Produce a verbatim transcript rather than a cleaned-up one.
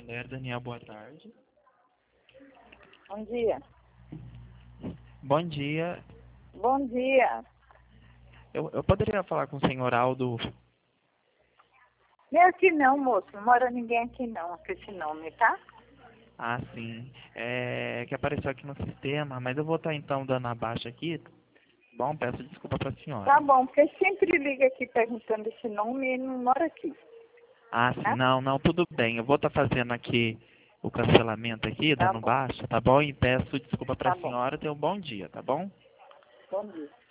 Santander, Daniel, boa tarde. Bom dia. Bom dia. Bom dia. Eu, eu poderia falar com o senhor Aldo? Nem aqui não, moço. Não mora ninguém aqui não, com esse nome, tá? Ah, sim. É que apareceu aqui no sistema, mas eu vou estar então dando abaixo aqui. Bom, peço desculpa para a senhora. Tá bom, porque sempre liga aqui perguntando esse nome e ele não mora aqui. Ah, sim. Tá? Não, não, tudo bem. Eu vou estar fazendo aqui o cancelamento aqui, Tá dando bom. baixo, tá bom? E peço desculpa para Tá a bom. senhora. Tenha um bom dia, tá bom? Bom dia.